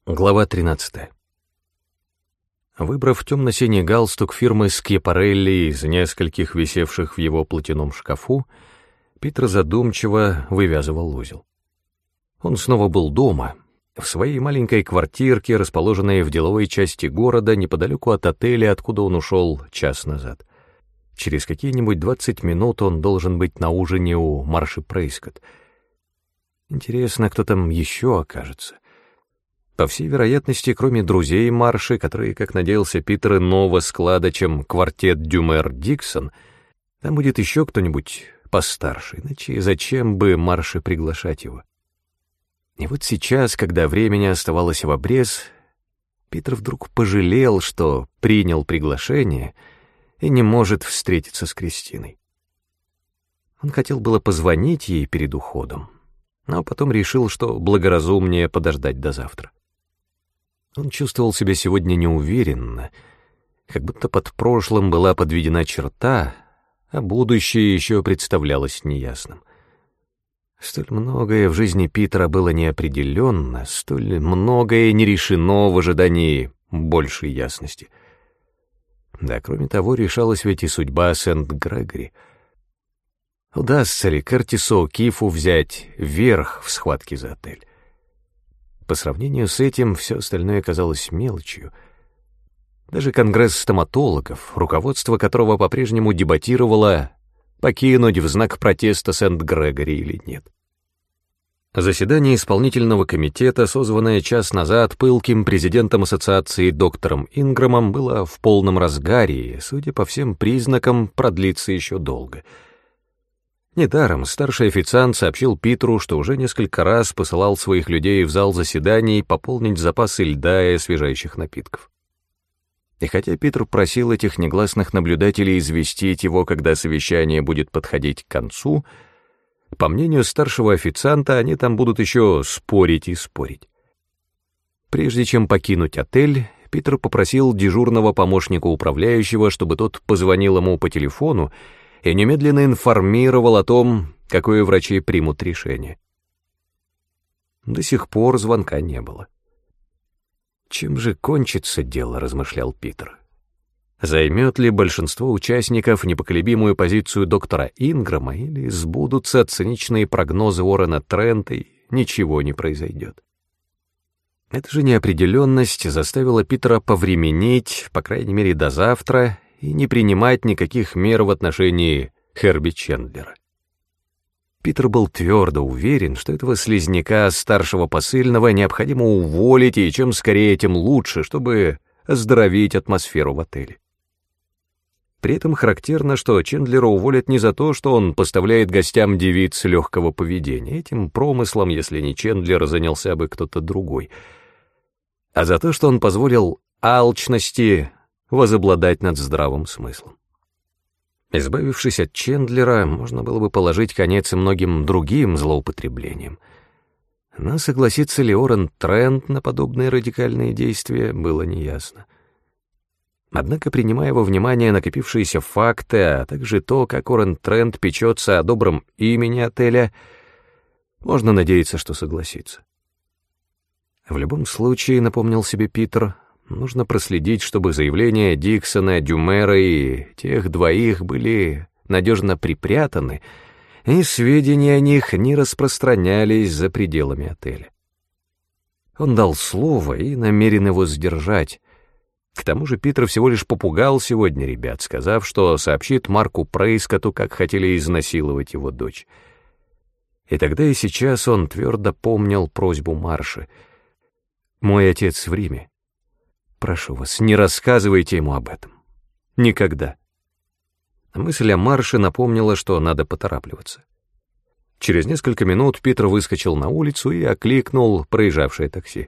Глава 13. Выбрав темно-синий галстук фирмы Скьяпарелли из нескольких висевших в его платяном шкафу, Питер задумчиво вывязывал узел. Он снова был дома, в своей маленькой квартирке, расположенной в деловой части города, неподалеку от отеля, откуда он ушел час назад. Через какие-нибудь 20 минут он должен быть на ужине у Марши Прейскотт. Интересно, кто там еще окажется. По всей вероятности, кроме друзей Марши, которые, как надеялся Питер, иного склада, чем квартет Дюмер-Диксон, там будет еще кто-нибудь постарше, иначе зачем бы Марше приглашать его? И вот сейчас, когда времени оставалось в обрез, Питер вдруг пожалел, что принял приглашение и не может встретиться с Кристиной. Он хотел было позвонить ей перед уходом, но потом решил, что благоразумнее подождать до завтра. Он чувствовал себя сегодня неуверенно, как будто под прошлым была подведена черта, а будущее еще представлялось неясным. Столь многое в жизни Питера было неопределенно, столь многое не решено в ожидании большей ясности. Да, кроме того, решалась ведь и судьба Сент-Грегори. Удастся ли Кертису О'Кифу взять верх в схватке за отель? По сравнению с этим все остальное казалось мелочью. Даже конгресс стоматологов, руководство которого по-прежнему дебатировало, покинуть в знак протеста Сент-Грегори или нет. Заседание исполнительного комитета, созванное час назад пылким президентом ассоциации доктором Инграмом, было в полном разгаре и, судя по всем признакам, продлится еще долго. Недаром старший официант сообщил Питеру, что уже несколько раз посылал своих людей в зал заседаний пополнить запасы льда и освежающих напитков. И хотя Питер просил этих негласных наблюдателей известить его, когда совещание будет подходить к концу, по мнению старшего официанта, они там будут еще спорить и спорить. Прежде чем покинуть отель, Питер попросил дежурного помощника управляющего, чтобы тот позвонил ему по телефону и немедленно информировал о том, какое врачи примут решение. До сих пор звонка не было. «Чем же кончится дело?» — размышлял Питер. Займет ли большинство участников непоколебимую позицию доктора Инграма, или сбудутся циничные прогнозы Уоррена Трента, и ничего не произойдет? Эта же неопределенность заставила Питера повременить, по крайней мере, до завтра, и не принимать никаких мер в отношении Херби Чендлера. Питер был твердо уверен, что этого слизняка старшего посыльного необходимо уволить, и чем скорее, тем лучше, чтобы оздоровить атмосферу в отеле. При этом характерно, что Чендлера уволят не за то, что он поставляет гостям девиц легкого поведения. Этим промыслом, если не Чендлер, занялся бы кто-то другой. А за то, что он позволил алчности возобладать над здравым смыслом. Избавившись от Чендлера, можно было бы положить конец и многим другим злоупотреблениям. Но согласится ли Уоррен Трент на подобные радикальные действия, было неясно. Однако, принимая во внимание накопившиеся факты, а также то, как Уоррен Трент печется о добром имени отеля, можно надеяться, что согласится. В любом случае, напомнил себе Питер, нужно проследить, чтобы заявления Диксона, Дюмера и тех двоих были надежно припрятаны, и сведения о них не распространялись за пределами отеля. Он дал слово и намерен его сдержать. К тому же Питер всего лишь попугал сегодня ребят, сказав, что сообщит Марку Прейскотту, как хотели изнасиловать его дочь. И тогда и сейчас он твердо помнил просьбу Марши. «Мой отец в Риме. Прошу вас, не рассказывайте ему об этом. Никогда». Мысль о Марше напомнила, что надо поторапливаться. Через несколько минут Питер выскочил на улицу и окликнул проезжавшее такси.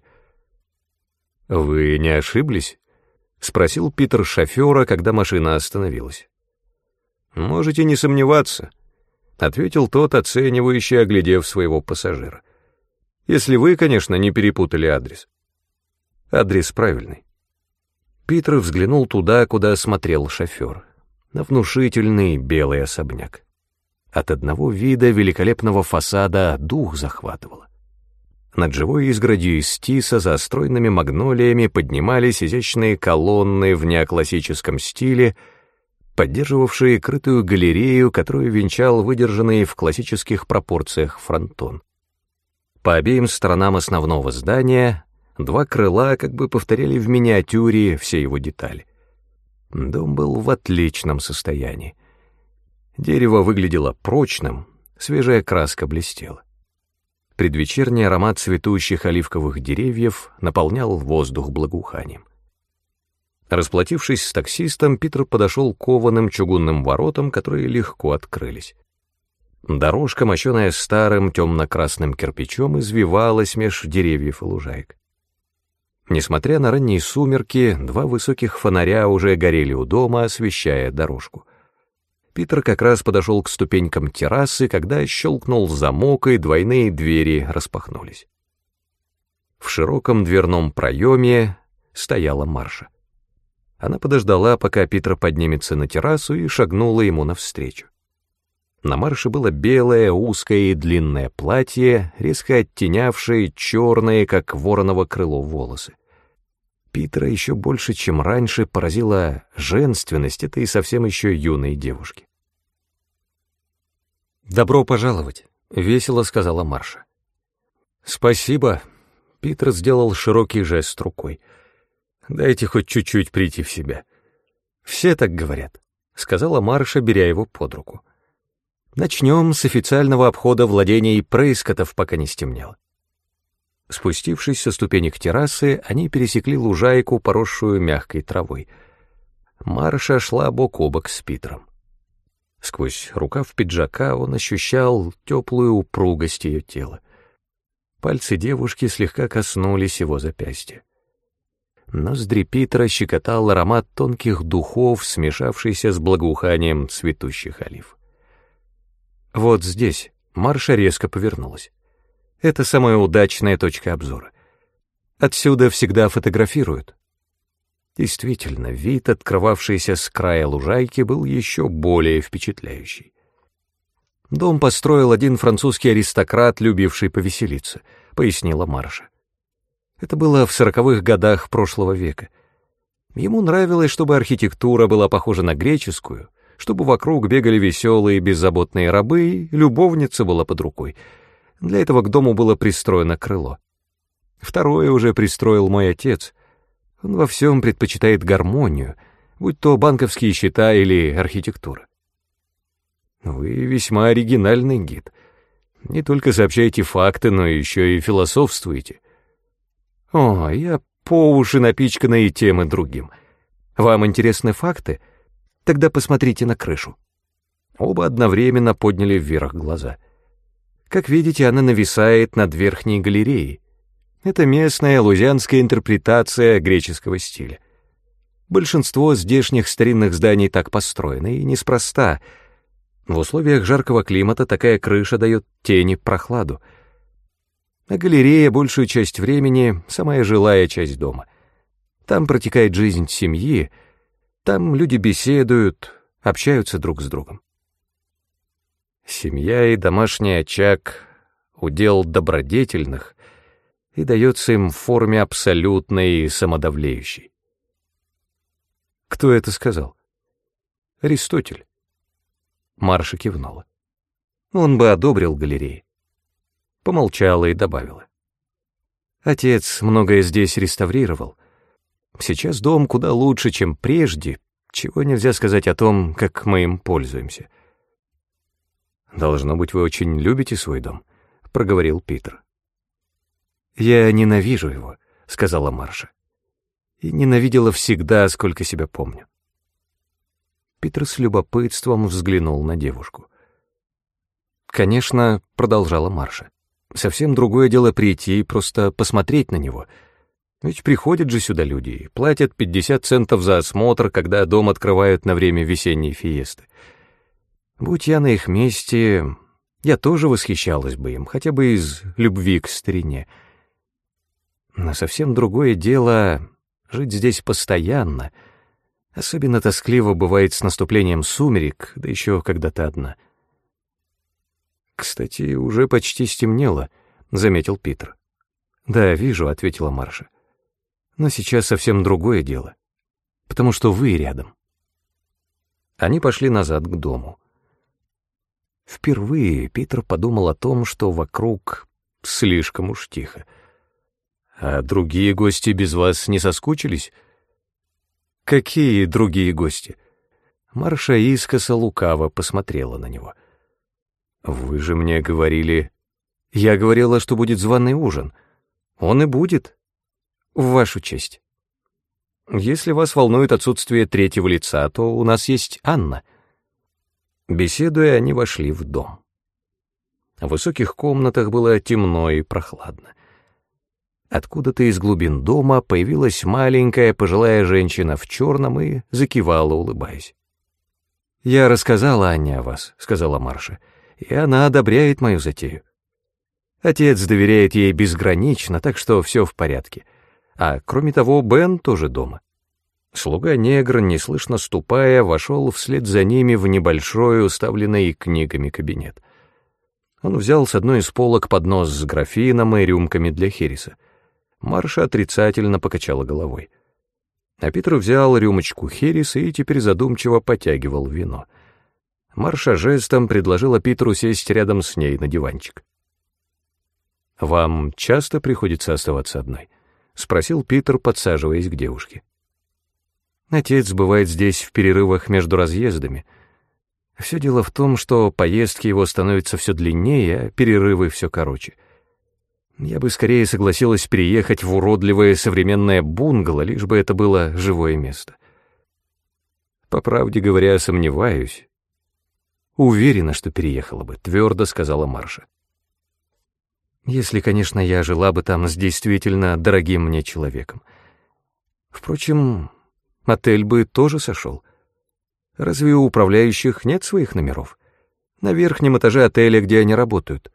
«Вы не ошиблись?» — спросил Питер шофера, когда машина остановилась. «Можете не сомневаться», — ответил тот, оценивающе оглядев своего пассажира. «Если вы, конечно, не перепутали адрес». «Адрес правильный». Питер взглянул туда, куда смотрел шофер, на внушительный белый особняк. От одного вида великолепного фасада дух захватывало. Над живой изгородью из тиса за стройными магнолиями поднимались изящные колонны в неоклассическом стиле, поддерживавшие крытую галерею, которую венчал выдержанный в классических пропорциях фронтон. По обеим сторонам основного здания два крыла как бы повторяли в миниатюре все его детали. Дом был в отличном состоянии. Дерево выглядело прочным, свежая краска блестела. Предвечерний аромат цветущих оливковых деревьев наполнял воздух благоуханием. Расплатившись с таксистом, Питер подошел к кованым чугунным воротам, которые легко открылись. Дорожка, мощеная старым темно-красным кирпичом, извивалась меж деревьев и лужаек. Несмотря на ранние сумерки, два высоких фонаря уже горели у дома, освещая дорожку. Питер как раз подошел к ступенькам террасы, когда щелкнул замок, и двойные двери распахнулись. В широком дверном проеме стояла Марша. Она подождала, пока Питер поднимется на террасу, и шагнула ему навстречу. На Марше было белое, узкое и длинное платье, резко оттенявшее черные, как вороново крыло, волосы. Питера еще больше, чем раньше, поразила женственность этой совсем еще юной девушки. «Добро пожаловать», — весело сказала Марша. «Спасибо», — Питер сделал широкий жест рукой. «Дайте хоть чуть-чуть прийти в себя». «Все так говорят», — сказала Марша, беря его под руку. «Начнем с официального обхода владений Прейскотов, пока не стемнело». Спустившись со ступенек террасы, они пересекли лужайку, поросшую мягкой травой. Марша шла бок о бок с Питером. Сквозь рукав пиджака он ощущал теплую упругость ее тела. Пальцы девушки слегка коснулись его запястья. Ноздри Питера щекотал аромат тонких духов, смешавшийся с благоуханием цветущих олив. «Вот здесь», — Марша резко повернулась. «Это самая удачная точка обзора. Отсюда всегда фотографируют». Действительно, вид, открывавшийся с края лужайки, был еще более впечатляющий. «Дом построил один французский аристократ, любивший повеселиться», — пояснила Марша. «Это было в 40-х годах прошлого века. Ему нравилось, чтобы архитектура была похожа на греческую, чтобы вокруг бегали веселые беззаботные рабы, и любовница была под рукой. Для этого к дому было пристроено крыло. Второе уже пристроил мой отец. Он во всем предпочитает гармонию, будь то банковские счета или архитектура». «Вы весьма оригинальный гид. Не только сообщаете факты, но еще и философствуете». «О, я по уши напичкана и тем, и другим. Вам интересны факты? Тогда посмотрите на крышу». Оба одновременно подняли вверх глаза. Как видите, она нависает над верхней галереей. Это местная лузианская интерпретация греческого стиля. Большинство здешних старинных зданий так построены, и неспроста. В условиях жаркого климата такая крыша дает тени, прохладу. А галерея большую часть времени — самая жилая часть дома. Там протекает жизнь семьи, там люди беседуют, общаются друг с другом. Семья и домашний очаг — удел добродетельных и дается им в форме абсолютной и самодовлеющей. Кто это сказал? Аристотель. Марша кивнула. Он бы одобрил галереи. Помолчала и добавила. Отец многое здесь реставрировал. Сейчас дом куда лучше, чем прежде, чего нельзя сказать о том, как мы им пользуемся. «Должно быть, вы очень любите свой дом», — проговорил Питер. «Я ненавижу его», — сказала Марша. «И ненавидела всегда, сколько себя помню». Питер с любопытством взглянул на девушку. «Конечно», — продолжала Марша, — «совсем другое дело прийти и просто посмотреть на него. Ведь приходят же сюда люди и платят 50 центов за осмотр, когда дом открывают на время весенней фиесты. Будь я на их месте, я тоже восхищалась бы им, хотя бы из любви к старине. Но совсем другое дело жить здесь постоянно. Особенно тоскливо бывает с наступлением сумерек, да еще когда ты одна». «Кстати, уже почти стемнело», — заметил Питер. «Да, вижу», — ответила Марша. «Но сейчас совсем другое дело, потому что вы рядом». Они пошли назад к дому. Впервые Питер подумал о том, что вокруг слишком уж тихо. «А другие гости без вас не соскучились?» «Какие другие гости?» Марша искоса лукаво посмотрела на него. «Вы же мне говорили...» «Я говорила, что будет званый ужин. Он и будет. В вашу честь. Если вас волнует отсутствие третьего лица, то у нас есть Анна». Беседуя, они вошли в дом. В высоких комнатах было темно и прохладно. Откуда-то из глубин дома появилась маленькая пожилая женщина в черном и закивала, улыбаясь. «Я рассказала Анне о вас», — сказала Марша, — «и она одобряет мою затею. Отец доверяет ей безгранично, так что все в порядке. А кроме того, Бен тоже дома». Слуга-негр, неслышно ступая, вошел вслед за ними в небольшой, уставленный книгами кабинет. Он взял с одной из полок поднос с графином и рюмками для хереса. Марша отрицательно покачала головой. А Питер взял рюмочку хереса и теперь задумчиво потягивал вино. Марша жестом предложила Питеру сесть рядом с ней на диванчик. «Вам часто приходится оставаться одной?» — спросил Питер, подсаживаясь к девушке. «Отец бывает здесь в перерывах между разъездами. Все дело в том, что поездки его становятся все длиннее, а перерывы все короче. Я бы скорее согласилась переехать в уродливое современное бунгало, лишь бы это было живое место. По правде говоря, сомневаюсь. Уверена, что переехала бы», — твердо сказала Марша. «Если, конечно, я жила бы там с действительно дорогим мне человеком. Впрочем, отель бы тоже сошел. Разве у управляющих нет своих номеров? На верхнем этаже отеля, где они работают».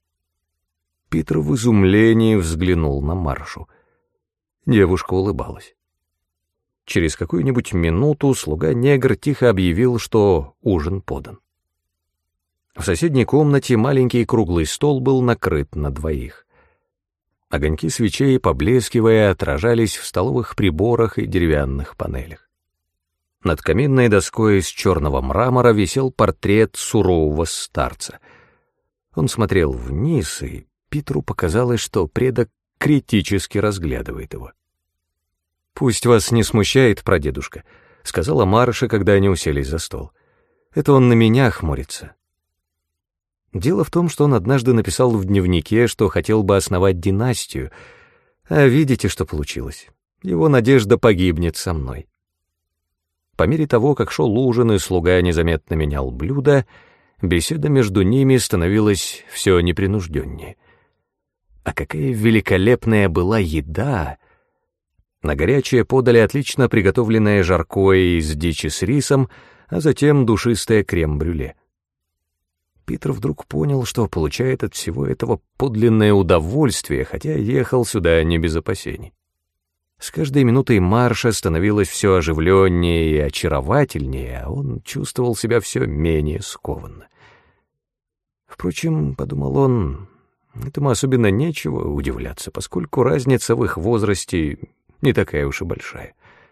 Питер в изумлении взглянул на Маршу. Девушка улыбалась. Через какую-нибудь минуту слуга-негр тихо объявил, что ужин подан. В соседней комнате маленький круглый стол был накрыт на двоих. Огоньки свечей, поблескивая, отражались в столовых приборах и деревянных панелях. Над каминной доской из черного мрамора висел портрет сурового старца. Он смотрел вниз, и Питеру показалось, что предок критически разглядывает его. «Пусть вас не смущает, прадедушка», — сказала Марша, когда они уселись за стол. «Это он на меня хмурится». Дело в том, что он однажды написал в дневнике, что хотел бы основать династию, а видите, что получилось. Его надежда погибнет со мной. По мере того, как шел ужин и слуга незаметно менял блюда, беседа между ними становилась все непринужденнее. А какая великолепная была еда! На горячее подали отлично приготовленное жаркое из дичи с рисом, а затем душистое крем-брюле. Питер вдруг понял, что получает от всего этого подлинное удовольствие, хотя ехал сюда не без опасений. С каждой минутой Марша становилась все оживленнее и очаровательнее, а он чувствовал себя все менее скованно. Впрочем, подумал он, этому особенно нечего удивляться, поскольку разница в их возрасте не такая уж и большая.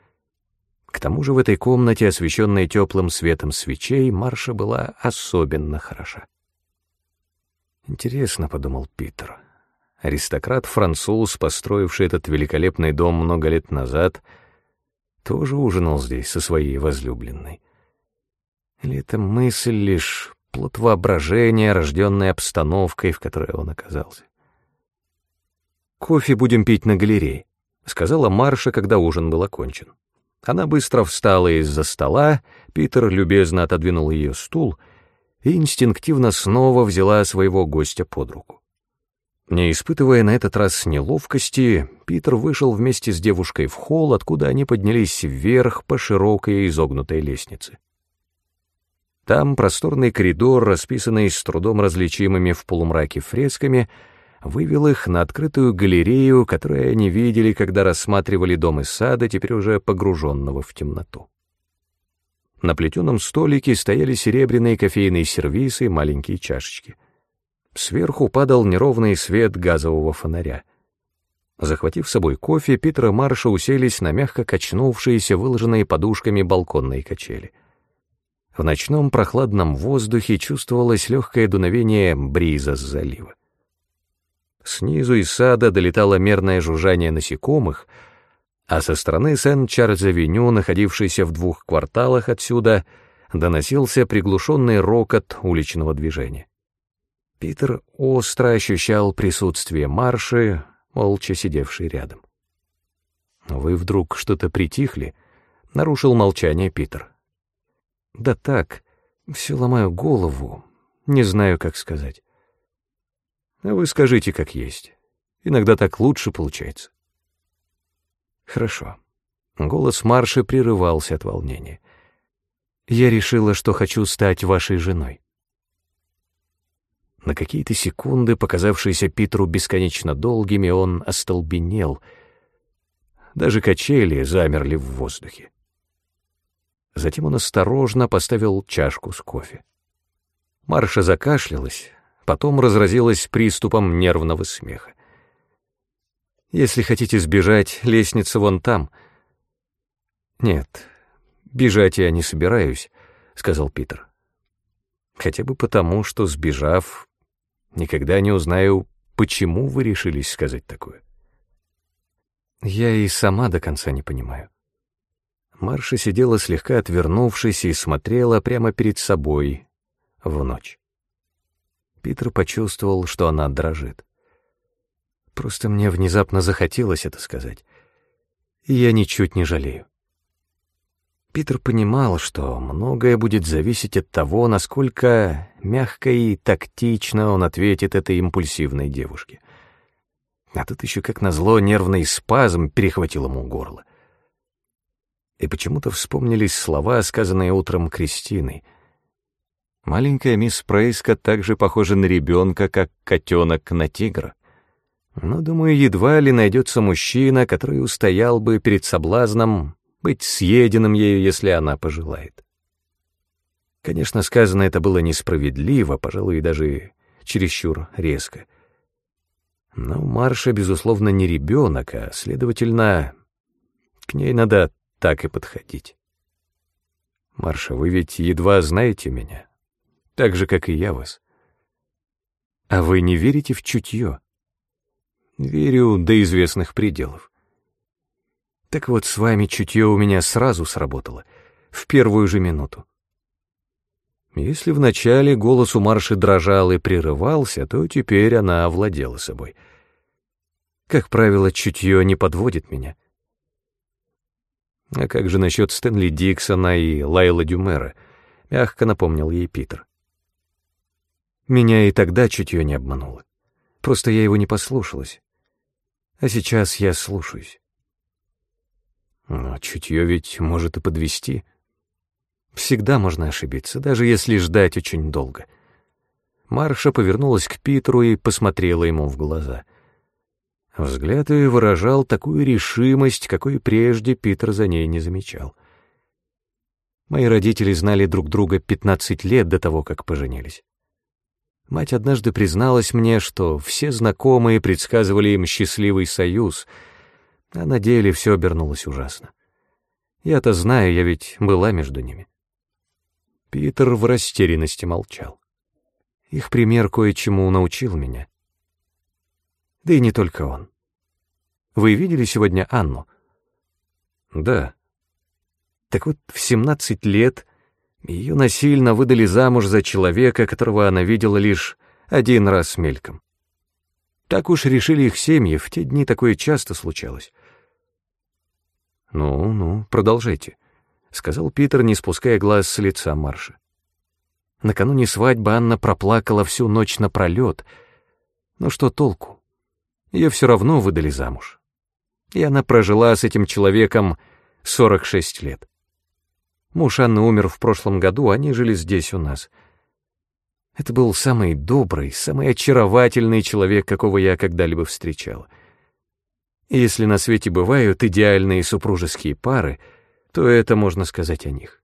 К тому же в этой комнате, освещенной теплым светом свечей, Марша была особенно хороша. «Интересно», — подумал Питер, — аристократ-француз, построивший этот великолепный дом много лет назад, тоже ужинал здесь со своей возлюбленной. Или эта мысль лишь плод воображения, рожденной обстановкой, в которой он оказался? «Кофе будем пить на галерее», — сказала Марша, когда ужин был окончен. Она быстро встала из-за стола, Питер любезно отодвинул ее стул и инстинктивно снова взяла своего гостя под руку. Не испытывая на этот раз неловкости, Питер вышел вместе с девушкой в холл, откуда они поднялись вверх по широкой изогнутой лестнице. Там просторный коридор, расписанный с трудом различимыми в полумраке фресками, вывел их на открытую галерею, которую они видели, когда рассматривали дом из сада, теперь уже погруженного в темноту. На плетеном столике стояли серебряные кофейные сервисы и маленькие чашечки. Сверху падал неровный свет газового фонаря. Захватив с собой кофе, Питер и Марша уселись на мягко качнувшиеся, выложенные подушками балконные качели. В ночном прохладном воздухе чувствовалось легкое дуновение бриза с залива. Снизу из сада долетало мерное жужжание насекомых, а со стороны Сент-Чарльз-авеню, находившейся в 2 кварталах отсюда, доносился приглушенный рокот уличного движения. Питер остро ощущал присутствие Марши, молча сидевшей рядом. «Вы вдруг что-то притихли?» — нарушил молчание Питер. «Да так, все ломаю голову, не знаю, как сказать». «А вы скажите, как есть. Иногда так лучше получается». «Хорошо». Голос Марши прерывался от волнения. «Я решила, что хочу стать вашей женой». На какие-то секунды, показавшиеся Питеру бесконечно долгими, он остолбенел. Даже качели замерли в воздухе. Затем он осторожно поставил чашку с кофе. Марша закашлялась, потом разразилась приступом нервного смеха. «Если хотите сбежать, лестница вон там». «Нет, бежать я не собираюсь», — сказал Питер. «Хотя бы потому, что, сбежав, никогда не узнаю, почему вы решились сказать такое». «Я и сама до конца не понимаю». Марша сидела слегка отвернувшись и смотрела прямо перед собой в ночь. Питер почувствовал, что она дрожит. Просто мне внезапно захотелось это сказать, и я ничуть не жалею. Питер понимал, что многое будет зависеть от того, насколько мягко и тактично он ответит этой импульсивной девушке. А тут еще, как назло, нервный спазм перехватил ему горло. И почему-то вспомнились слова, сказанные утром Кристиной. Маленькая мисс Прейскотт так же похожа на ребенка, как котенок на тигра. Но, думаю, едва ли найдется мужчина, который устоял бы перед соблазном быть съеденным ею, если она пожелает. Конечно, сказано это было несправедливо, пожалуй, и даже чересчур резко. Но Марша, безусловно, не ребенок, а, следовательно, к ней надо так и подходить. «Марша, вы ведь едва знаете меня, так же, как и я вас. А вы не верите в чутье?» «Верю до известных пределов». Так вот, с вами чутье у меня сразу сработало, в первую же минуту. Если вначале голос у Марши дрожал и прерывался, то теперь она овладела собой. Как правило, чутье не подводит меня. «А как же насчет Стэнли Диксона и Лайла Дюмера?» — мягко напомнил ей Питер. «Меня и тогда чутье не обмануло. Просто я его не послушалась. А сейчас я слушаюсь». «Но чутье ведь может и подвести. Всегда можно ошибиться, даже если ждать очень долго». Марша повернулась к Питеру и посмотрела ему в глаза. Взгляд ее выражал такую решимость, какой прежде Питер за ней не замечал. Мои родители знали друг друга 15 лет до того, как поженились. Мать однажды призналась мне, что все знакомые предсказывали им счастливый союз, а на деле все обернулось ужасно. Я-то знаю, я ведь была между ними. Питер в растерянности молчал. Их пример кое-чему научил меня. Да и не только он. Вы видели сегодня Анну? Да. Так вот, в 17 лет ее насильно выдали замуж за человека, которого она видела лишь один раз мельком. Так уж решили их семьи, в те дни такое часто случалось. «Ну, продолжайте», — сказал Питер, не спуская глаз с лица Марши. Накануне свадьбы Анна проплакала всю ночь напролет. Но что толку? Ее все равно выдали замуж. И она прожила с этим человеком 46 лет. Муж Анны умер в прошлом году, они жили здесь у нас. Это был самый добрый, самый очаровательный человек, какого я когда-либо встречал. И если на свете бывают идеальные супружеские пары, то это можно сказать о них.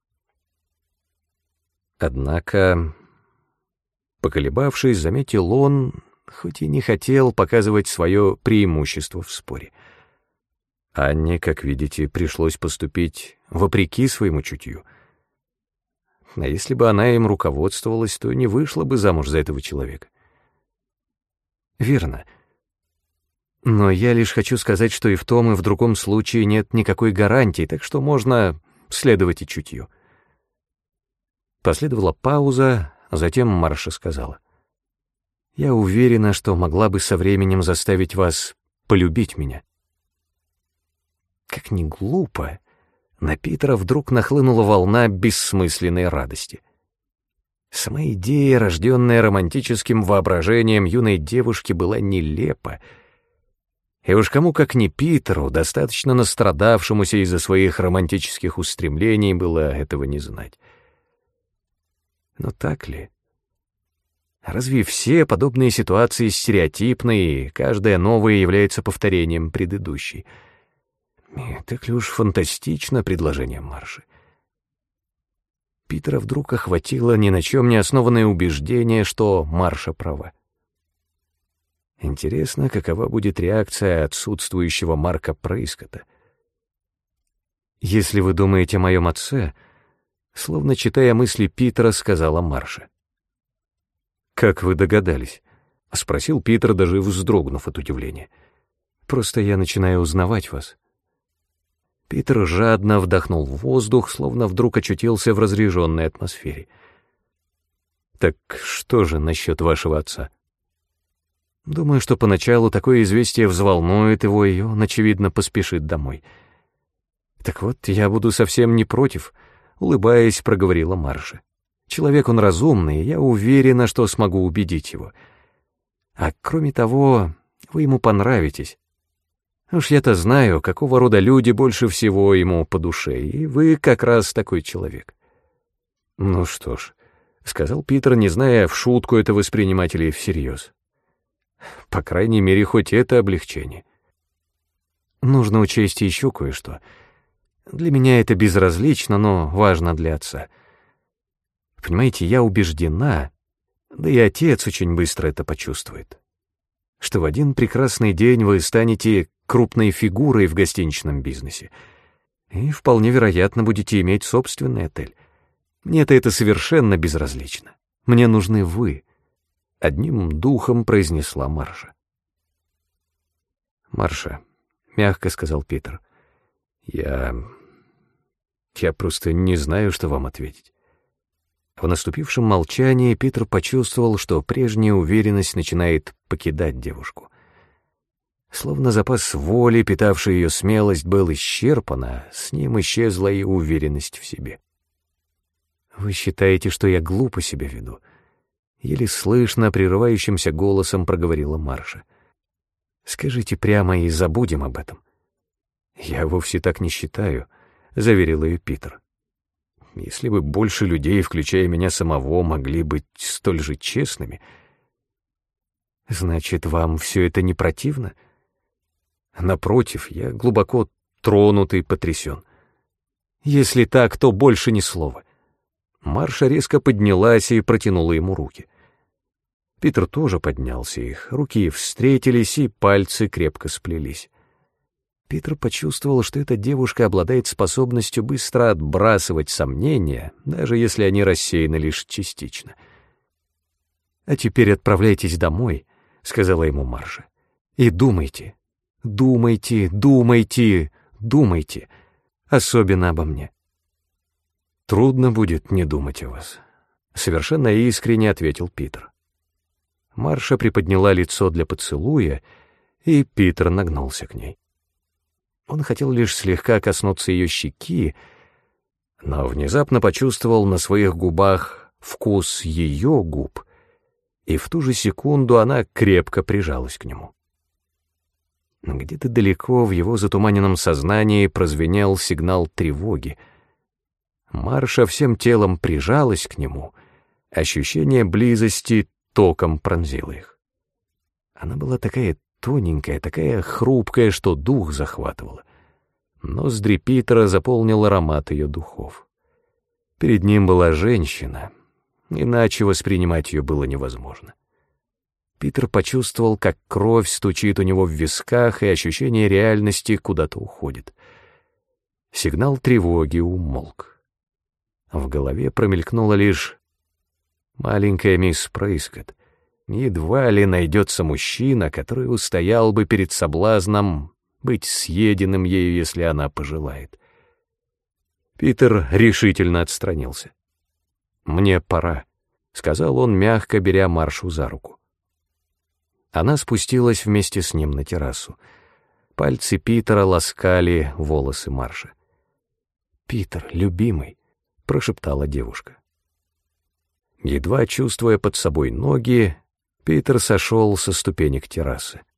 Однако, поколебавшись, заметил он, хоть и не хотел показывать свое преимущество в споре. Анне, как видите, пришлось поступить вопреки своему чутью. А если бы она им руководствовалась, то не вышла бы замуж за этого человека. Верно. Но я лишь хочу сказать, что и в том, и в другом случае нет никакой гарантии, так что можно следовать и чутью. Последовала пауза, а затем Марша сказала: «Я уверена, что могла бы со временем заставить вас полюбить меня». Как ни глупо, на Питера вдруг нахлынула волна бессмысленной радости. Сама идея, рожденная романтическим воображением юной девушки, была нелепа. И уж кому, как не Питеру, достаточно настрадавшемуся из-за своих романтических устремлений, было этого не знать. Но так ли? Разве все подобные ситуации стереотипны, и каждая новая является повторением предыдущей? И так ли уж фантастично предложение Марши? Питера вдруг охватило ни на чем не основанное убеждение, что Марша права. Интересно, какова будет реакция отсутствующего Марка Прейскотта. «Если вы думаете о моем отце», словно читая мысли Питера, сказала Марша. «Как вы догадались?» — спросил Питер, даже вздрогнув от удивления. «Просто я начинаю узнавать вас». Питер жадно вдохнул воздух, словно вдруг очутился в разряженной атмосфере. «Так что же насчет вашего отца?» «Думаю, что поначалу такое известие взволнует его, и он, очевидно, поспешит домой». «Так вот, я буду совсем не против», — улыбаясь, проговорила Марша. «Человек он разумный, и я уверена, что смогу убедить его. А кроме того, вы ему понравитесь. Уж я-то знаю, какого рода люди больше всего ему по душе, и вы как раз такой человек». «Ну что ж», — сказал Питер, не зная, в шутку это воспринимать или всерьез. «По крайней мере, хоть это облегчение. Нужно учесть еще кое-что. Для меня это безразлично, но важно для отца. Понимаете, я убеждена, да и отец очень быстро это почувствует, что в один прекрасный день вы станете крупной фигурой в гостиничном бизнесе и вполне вероятно будете иметь собственный отель. Мне-то это совершенно безразлично. Мне нужны вы», — одним духом произнесла Марша. «Марша», — мягко сказал Питер, — «я просто не знаю, что вам ответить». В наступившем молчании Питер почувствовал, что прежняя уверенность начинает покидать девушку. Словно запас воли, питавший ее смелость, был исчерпан, а с ним исчезла и уверенность в себе. «Вы считаете, что я глупо себя веду?» Еле слышно, прерывающимся голосом проговорила Марша. «Скажите прямо и забудем об этом». «Я вовсе так не считаю», — заверил ее Питер. «Если бы больше людей, включая меня самого, могли быть столь же честными...» «Значит, вам все это не противно?» «Напротив, я глубоко тронут и потрясен». «Если так, то больше ни слова». Марша резко поднялась и протянула ему руки. Питер тоже поднялся, их руки встретились, и пальцы крепко сплелись. Питер почувствовал, что эта девушка обладает способностью быстро отбрасывать сомнения, даже если они рассеяны лишь частично. «А теперь отправляйтесь домой», — сказала ему Марша, — «и думайте, думайте, думайте, думайте, особенно обо мне». «Трудно будет не думать о вас», — совершенно искренне ответил Питер. Марша приподняла лицо для поцелуя, и Питер нагнулся к ней. Он хотел лишь слегка коснуться ее щеки, но внезапно почувствовал на своих губах вкус ее губ, и в ту же секунду она крепко прижалась к нему. Где-то далеко в его затуманенном сознании прозвенел сигнал тревоги. Марша всем телом прижалась к нему, ощущение близости током пронзило их. Она была такая тоненькая, такая хрупкая, что дух захватывала. Ноздри Питера заполнил аромат ее духов. Перед ним была женщина, иначе воспринимать ее было невозможно. Питер почувствовал, как кровь стучит у него в висках, и ощущение реальности куда-то уходит. Сигнал тревоги умолк. В голове промелькнула лишь маленькая мисс Прейскотт. Едва ли найдется мужчина, который устоял бы перед соблазном быть съеденным ею, если она пожелает. Питер решительно отстранился. «Мне пора», — сказал он, мягко беря Маршу за руку. Она спустилась вместе с ним на террасу. Пальцы Питера ласкали волосы Марши. «Питер, любимый», — прошептала девушка. Едва чувствуя под собой ноги, Питер сошел со ступенек террасы.